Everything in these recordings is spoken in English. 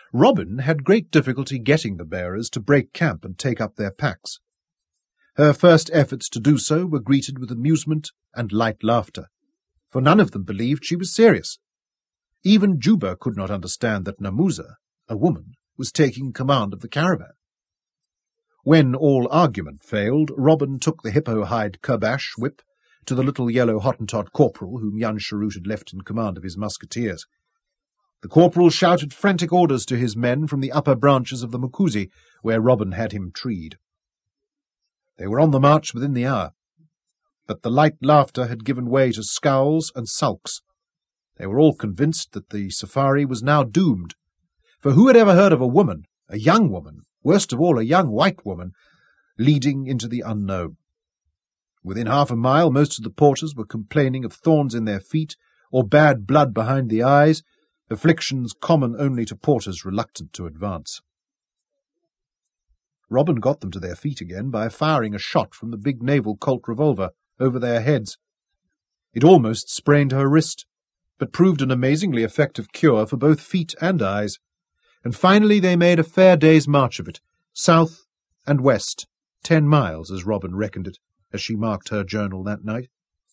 Robin had great difficulty getting the bearers to break camp and take up their packs. Her first efforts to do so were greeted with amusement and light laughter, for none of them believed she was serious. Even Juba could not understand that Namusa, a woman, was taking command of the caravan. When all argument failed, Robin took the hippo-hide Kerbash whip to the little yellow Hottentot corporal whom Jan Sharut had left in command of his musketeers. The corporal shouted frantic orders to his men from the upper branches of the Mukuzi, where Robin had him treed. They were on the march within the hour, but the light laughter had given way to scowls and sulks. They were all convinced that the safari was now doomed, for who had ever heard of a woman, a young woman, worst of all a young white woman, leading into the unknown? Within half a mile most of the porters were complaining of thorns in their feet or bad blood behind the eyes, afflictions common only to porters reluctant to advance. Robin got them to their feet again by firing a shot from the big naval Colt revolver over their heads. It almost sprained her wrist, but proved an amazingly effective cure for both feet and eyes, and finally they made a fair day's march of it, south and west, 10 miles, as Robin reckoned it, as she marked her journal that night.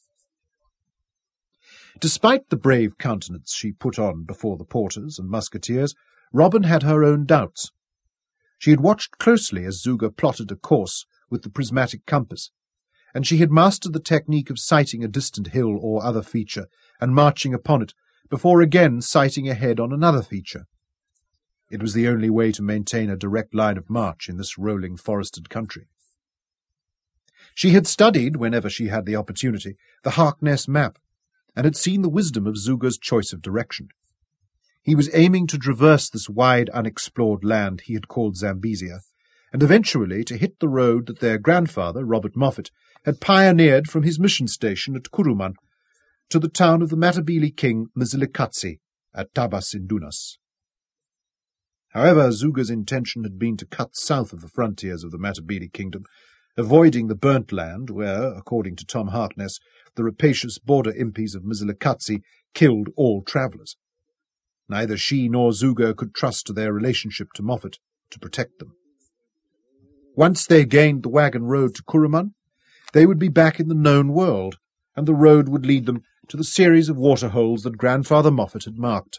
Despite the brave countenance she put on before the porters and musketeers, Robin had her own doubts. She had watched closely as Zuga plotted a course with the prismatic compass, and she had mastered the technique of sighting a distant hill or other feature and marching upon it before again sighting ahead on another feature. It was the only way to maintain a direct line of march in this rolling forested country. She had studied, whenever she had the opportunity, the Harkness map, and had seen the wisdom of Zuga's choice of direction. He was aiming to traverse this wide, unexplored land he had called Zambezia, and eventually to hit the road that their grandfather, Robert Moffat, had pioneered from his mission station at Kuruman to the town of the Matabele king Mzilikazi at Tabasindunas. However, Zuga's intention had been to cut south of the frontiers of the Matabele kingdom, avoiding the burnt land where, according to Tom Harkness, the rapacious border impis of Mzilikazi killed all travellers. Neither she nor Zuga could trust to their relationship to Moffat to protect them. Once they gained the wagon road to Kuruman, they would be back in the known world, and the road would lead them to the series of waterholes that Grandfather Moffat had marked.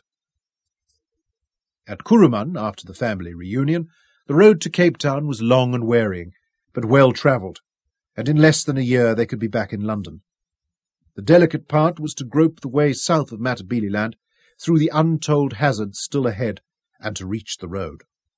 At Kuruman, after the family reunion, the road to Cape Town was long and wearying, but well-travelled, and in less than a year they could be back in London. The delicate part was to grope the way south of Matabele land, through the untold hazards still ahead, and to reach the road.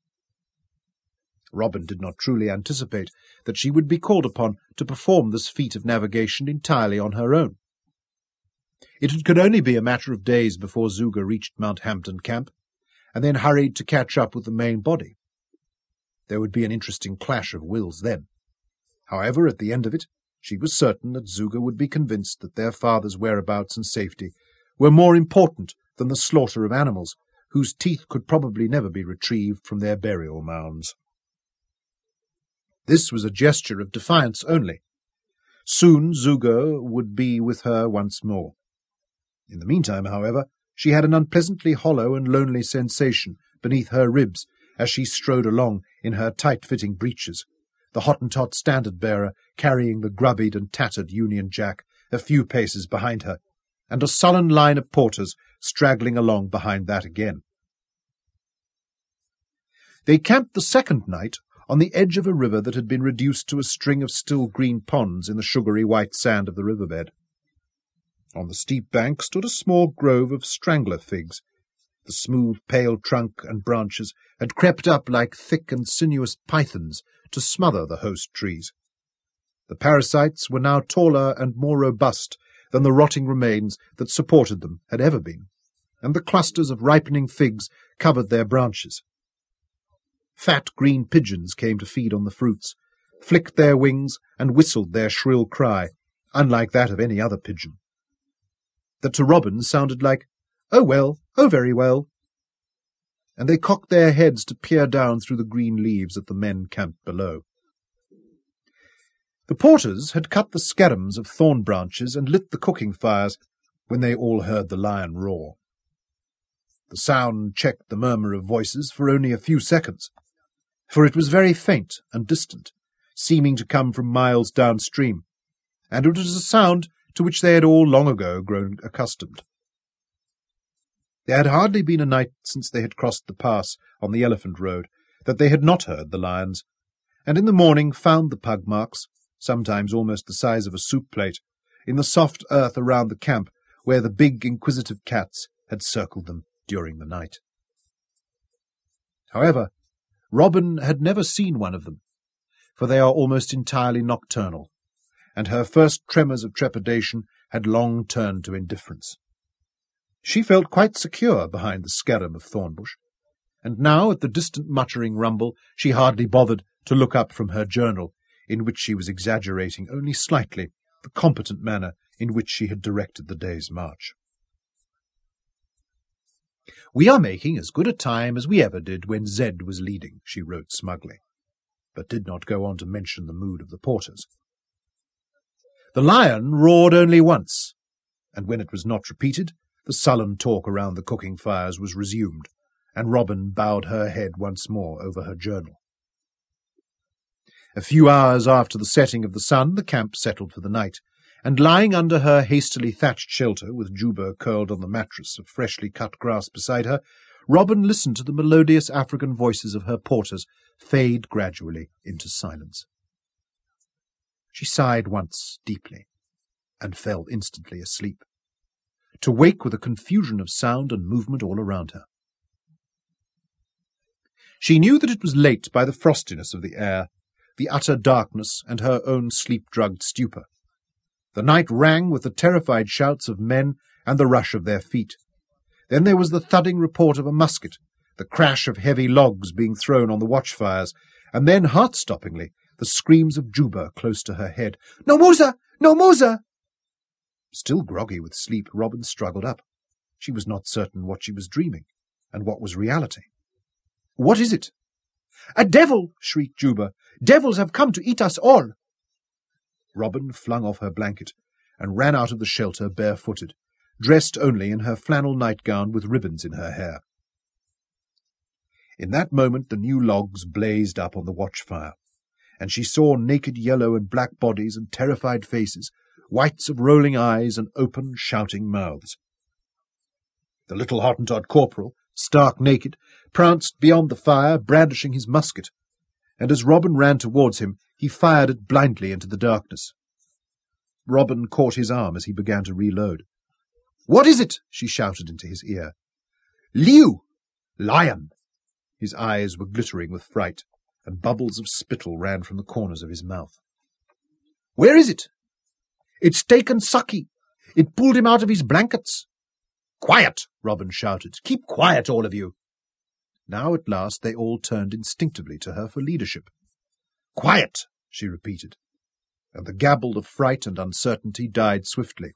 Robin did not truly anticipate that she would be called upon to perform this feat of navigation entirely on her own. It could only be a matter of days before Zuga reached Mount Hampton camp, and then hurried to catch up with the main body. There would be an interesting clash of wills then. However, at the end of it, she was certain that Zuga would be convinced that their father's whereabouts and safety were more important than the slaughter of animals, whose teeth could probably never be retrieved from their burial mounds. This was a gesture of defiance only. Soon Zuga would be with her once more. In the meantime, however, she had an unpleasantly hollow and lonely sensation beneath her ribs as she strode along in her tight-fitting breeches, the Hottentot standard-bearer carrying the grubbied and tattered Union Jack a few paces behind her, and a sullen line of porters straggling along behind that again. They camped the second night on the edge of a river that had been reduced to a string of still green ponds in the sugary white sand of the riverbed. On the steep bank stood a small grove of strangler figs. The smooth, pale trunk and branches had crept up like thick and sinuous pythons to smother the host trees. The parasites were now taller and more robust than the rotting remains that supported them had ever been, and the clusters of ripening figs covered their branches. Fat green pigeons came to feed on the fruits, flicked their wings, and whistled their shrill cry, unlike that of any other pigeon. That to Robin sounded like, "Oh well, oh very well," and they cocked their heads to peer down through the green leaves at the men camped below. The porters had cut the scarums of thorn branches and lit the cooking fires when they all heard the lion roar. The sound checked the murmur of voices for only a few seconds, for it was very faint and distant, seeming to come from miles downstream, and it was a sound to which they had all long ago grown accustomed. There had hardly been a night since they had crossed the pass on the Elephant Road that they had not heard the lions, and in the morning found the pug marks, sometimes almost the size of a soup plate, in the soft earth around the camp where the big inquisitive cats had circled them during the night. However, Robin had never seen one of them, for they are almost entirely nocturnal, and her first tremors of trepidation had long turned to indifference. She felt quite secure behind the skerm of thornbush, and now at the distant muttering rumble she hardly bothered to look up from her journal, in which she was exaggerating only slightly the competent manner in which she had directed the day's march. "We are making as good a time as we ever did when Zed was leading," she wrote smugly, but did not go on to mention the mood of the porters. The lion roared only once, and when it was not repeated, the sullen talk around the cooking fires was resumed, and Robin bowed her head once more over her journal. A few hours after the setting of the sun, the camp settled for the night, and lying under her hastily thatched shelter, with Juba curled on the mattress of freshly cut grass beside her, Robin listened to the melodious African voices of her porters fade gradually into silence. She sighed once deeply, and fell instantly asleep, to wake with a confusion of sound and movement all around her. She knew that it was late by the frostiness of the air, the utter darkness, and her own sleep-drugged stupor. The night rang with the terrified shouts of men and the rush of their feet. Then there was the thudding report of a musket, the crash of heavy logs being thrown on the watchfires, and then, heart-stoppingly, the screams of Juba close to her head. "No, Musa! No, Musa!" Still groggy with sleep, Robin struggled up. She was not certain what she was dreaming, and what was reality. "What is it?" "A devil!" shrieked Juba. "Devils have come to eat us all!" Robin flung off her blanket and ran out of the shelter barefooted, dressed only in her flannel nightgown with ribbons in her hair. In that moment the new logs blazed up on the watchfire, and she saw naked yellow and black bodies and terrified faces, whites of rolling eyes and open, shouting mouths. The little Hottentot corporal, stark naked, pranced beyond the fire, brandishing his musket, and as Robin ran towards him, he fired it blindly into the darkness. Robin caught his arm as he began to reload. "What is it?" she shouted into his ear. "Liu! Lion!" His eyes were glittering with fright, and bubbles of spittle ran from the corners of his mouth. "Where is it?" "It's taken Saki. It pulled him out of his blankets." "Quiet!" Robin shouted. "Keep quiet, all of you." Now at last they all turned instinctively to her for leadership. "Quiet!" she repeated, and the gabble of fright and uncertainty died swiftly.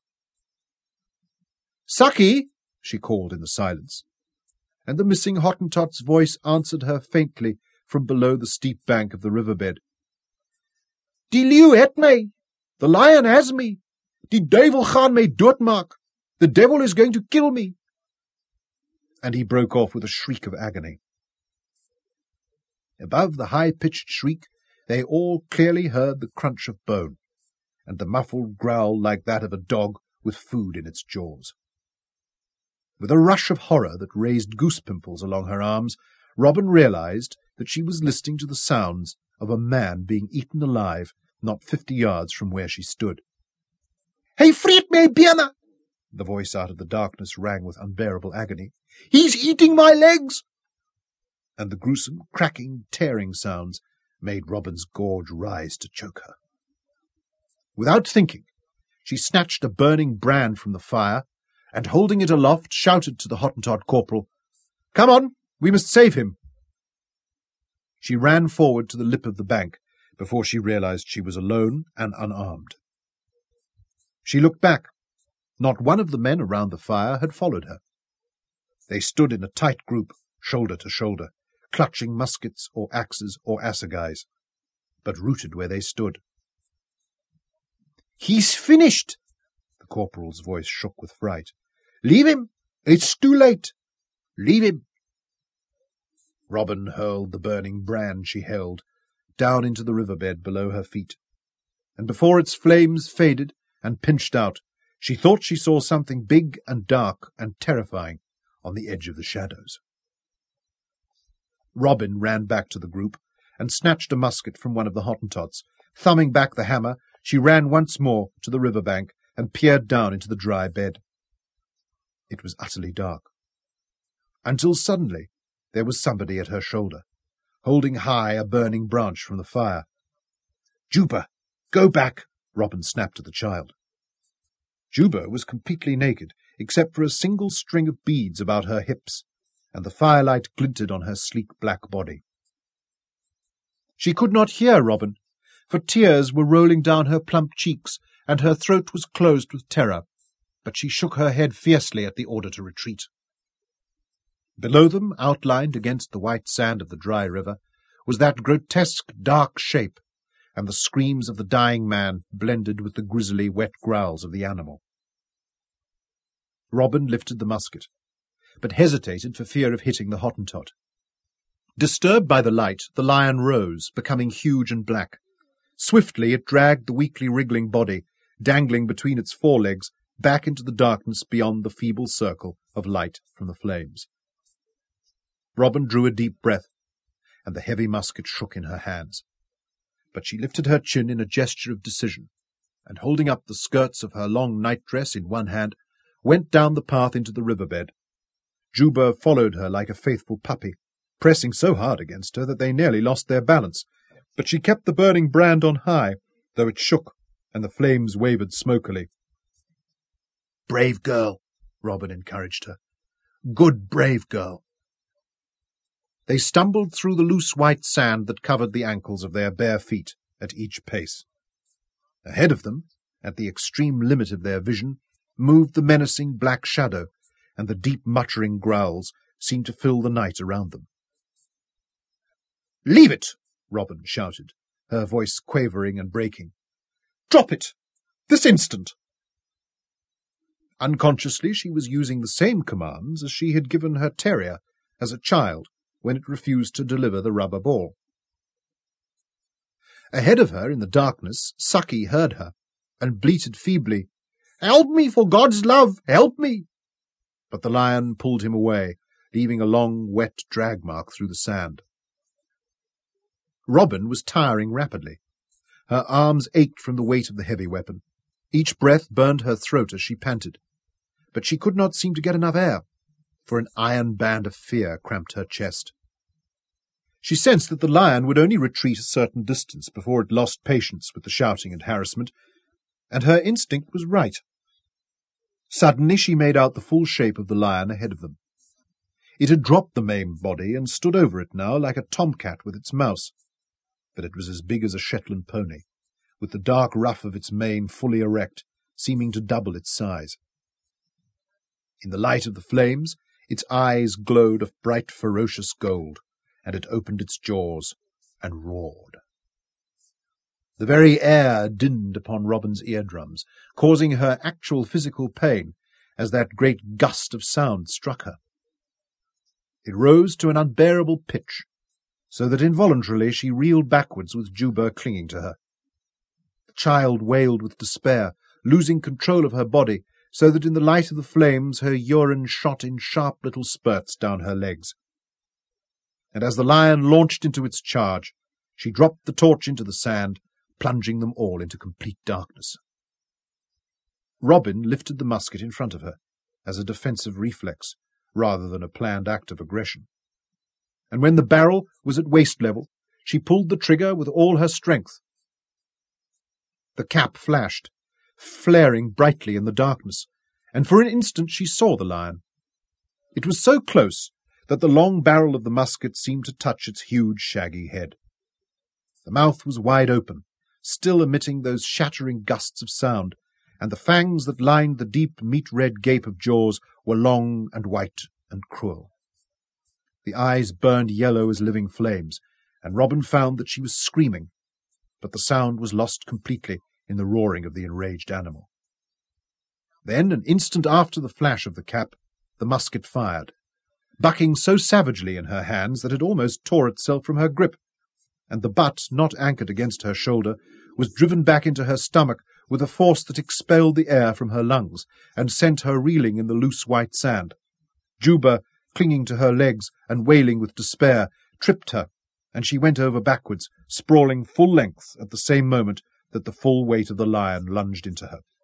"Saki!" she called in the silence, and the missing Hottentot's voice answered her faintly from below the steep bank of the riverbed. "Die leeu het my! The lion has me! Die duivel gaan my doodmaak! The devil is going to kill me!" And he broke off with a shriek of agony. Above the high-pitched shriek, they all clearly heard the crunch of bone, and the muffled growl like that of a dog with food in its jaws. With a rush of horror that raised goose-pimples along her arms, Robin realized that she was listening to the sounds of a man being eaten alive not 50 yards from where she stood. "Hy vreet my bene!" The voice out of the darkness rang with unbearable agony. "He's eating my legs!" And the gruesome, cracking, tearing sounds made Robin's gorge rise to choke her. Without thinking, she snatched a burning brand from the fire, and holding it aloft, shouted to the Hottentot corporal, "Come on, we must save him!" She ran forward to the lip of the bank before she realized she was alone and unarmed. She looked back. Not one of the men around the fire had followed her. They stood in a tight group, shoulder to shoulder, clutching muskets or axes or assegais, but rooted where they stood. "He's finished!" The corporal's voice shook with fright. "Leave him! It's too late! Leave him! Robin hurled the burning brand she held down into the riverbed below her feet, and before its flames faded and pinched out, she thought she saw something big and dark and terrifying on the edge of the shadows. Robin ran back to the group and snatched a musket from one of the Hottentots. Thumbing back the hammer, she ran once more to the river bank and peered down into the dry bed. It was utterly dark, until suddenly there was somebody at her shoulder, holding high a burning branch from the fire. "Juba, go back!" Robin snapped to the child. Juba was completely naked, except for a single string of beads about her hips, and the firelight glinted on her sleek black body. She could not hear Robin, for tears were rolling down her plump cheeks, and her throat was closed with terror, but she shook her head fiercely at the order to retreat. Below them, outlined against the white sand of the dry river, was that grotesque dark shape, and the screams of the dying man blended with the grisly wet growls of the animal. Robin lifted the musket, but hesitated for fear of hitting the Hottentot. Disturbed by the light, the lion rose, becoming huge and black. Swiftly it dragged the weakly wriggling body, dangling between its forelegs, back into the darkness beyond the feeble circle of light from the flames. Robin drew a deep breath, and the heavy musket shook in her hands. But she lifted her chin in a gesture of decision, and holding up the skirts of her long nightdress in one hand, went down the path into the riverbed. Juba followed her like a faithful puppy, pressing so hard against her that they nearly lost their balance, but she kept the burning brand on high, though it shook, and the flames wavered smokily. "Brave girl," Robin encouraged her. "Good, brave girl." They stumbled through the loose white sand that covered the ankles of their bare feet at each pace. Ahead of them, at the extreme limit of their vision, moved the menacing black shadow, and the deep muttering growls seemed to fill the night around them. "Leave it!" Robin shouted, her voice quavering and breaking. "Drop it! This instant!" Unconsciously she was using the same commands as she had given her terrier as a child when it refused to deliver the rubber ball. Ahead of her in the darkness, Sucky heard her, and bleated feebly, "Help me, for God's love, help me!" But the lion pulled him away, leaving a long, wet drag mark through the sand. Robin was tiring rapidly. Her arms ached from the weight of the heavy weapon. Each breath burned her throat as she panted. But she could not seem to get enough air, for an iron band of fear cramped her chest. She sensed that the lion would only retreat a certain distance before it lost patience with the shouting and harassment, and her instinct was right. Suddenly she made out the full shape of the lion ahead of them. It had dropped the maimed body and stood over it now like a tomcat with its mouse, but it was as big as a Shetland pony, with the dark ruff of its mane fully erect, seeming to double its size. In the light of the flames, its eyes glowed of bright, ferocious gold, and it opened its jaws and roared. The very air dinned upon Robin's eardrums, causing her actual physical pain as that great gust of sound struck her. It rose to an unbearable pitch, so that involuntarily she reeled backwards with Juba clinging to her. The child wailed with despair, losing control of her body, so that in the light of the flames her urine shot in sharp little spurts down her legs. And as the lion launched into its charge, she dropped the torch into the sand, plunging them all into complete darkness. Robin lifted the musket in front of her, as a defensive reflex, rather than a planned act of aggression. And when the barrel was at waist level, she pulled the trigger with all her strength. The cap flashed, flaring brightly in the darkness, and for an instant she saw the lion. It was so close that the long barrel of the musket seemed to touch its huge, shaggy head. The mouth was wide open, still emitting those shattering gusts of sound, and the fangs that lined the deep, meat-red gape of jaws were long and white and cruel. The eyes burned yellow as living flames, and Robin found that she was screaming, but the sound was lost completely in the roaring of the enraged animal. Then, an instant after the flash of the cap, the musket fired, bucking so savagely in her hands that it almost tore itself from her grip, and the butt, not anchored against her shoulder, was driven back into her stomach with a force that expelled the air from her lungs and sent her reeling in the loose white sand. Juba, clinging to her legs and wailing with despair, tripped her, and she went over backwards, sprawling full length at the same moment that the full weight of the lion lunged into her.